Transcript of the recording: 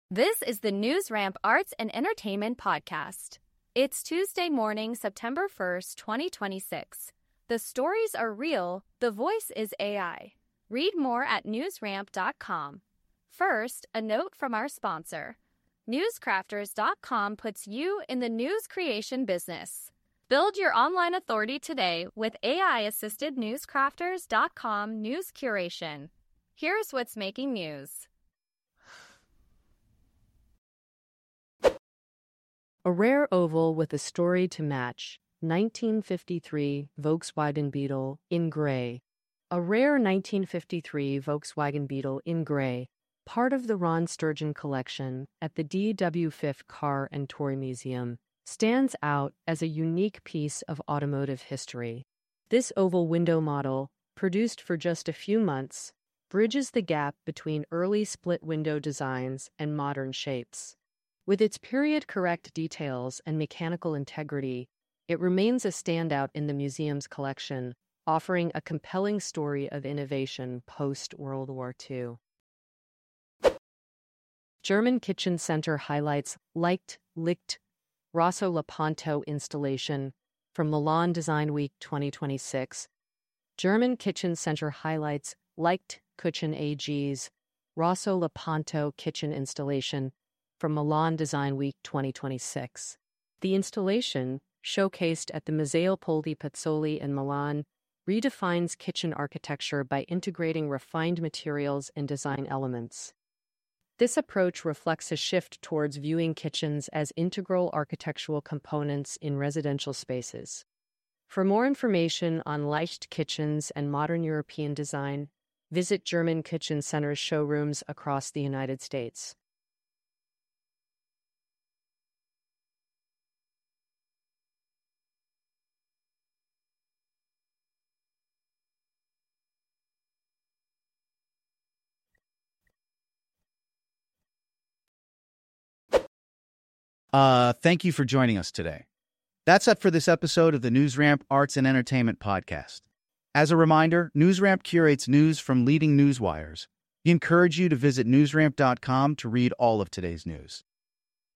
This is the NewsRamp Arts and Entertainment Podcast. It's Tuesday morning, September 1st, 2026. The stories are real, the voice is AI. Read more at newsramp.com. First, a note from our sponsor. Newscrafters.com puts you in the news creation business. Build your online authority today with AI-assisted Newscrafters.com news curation. Here's what's making news. A rare oval with a story to match. 1953 Volkswagen Beetle in gray. A rare 1953 Volkswagen Beetle in gray, part of the Ron Sturgeon collection at the D.W. Pfiff Car and Toy Museum, stands out as a unique piece of automotive history. This oval window model, produced for just a few months, bridges the gap between early split-window designs and modern shapes. With its period-correct details and mechanical integrity, it remains a standout in the museum's collection, offering a compelling story of innovation post-World War II. German Kitchen Center highlights Licht Rosso Lepanto installation from Milan Design Week 2026. German Kitchen Center highlights Licht Küchen AG's Rosso Lepanto kitchen installation from Milan Design Week 2026. The installation, showcased at the Museo Poldi Pezzoli in Milan, redefines kitchen architecture by integrating refined materials and design elements. This approach reflects a shift towards viewing kitchens as integral architectural components in residential spaces. For more information on Leicht kitchens and modern European design, visit German Kitchen Center's showrooms across the United States. Thank you for joining us today. That's it for this episode of the NewsRamp Arts and Entertainment Podcast. As a reminder, NewsRamp curates news from leading news wires. We encourage you to visit newsramp.com to read all of today's news.